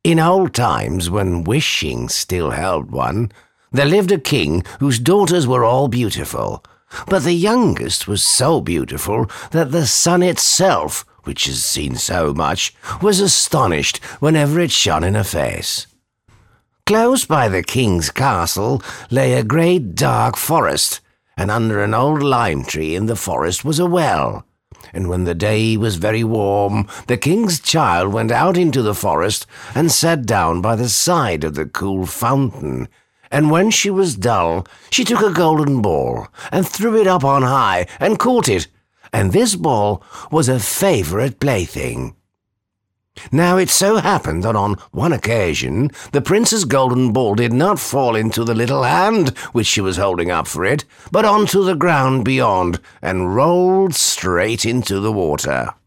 In old times, when wishing still held one, there lived a king whose daughters were all beautiful. But the youngest was so beautiful that the sun itself, which has seen so much, was astonished whenever it shone in her face. Close by the king's castle lay a great dark forest, and under an old lime tree in the forest was a well. And when the day was very warm, the king's child went out into the forest and sat down by the side of the cool fountain. And when she was dull, she took a golden ball and threw it up on high and caught it, and this ball was a favourite plaything. Now it so happened that on one occasion the prince's golden ball did not fall into the little hand which she was holding up for it, but onto the ground beyond, and rolled straight into the water.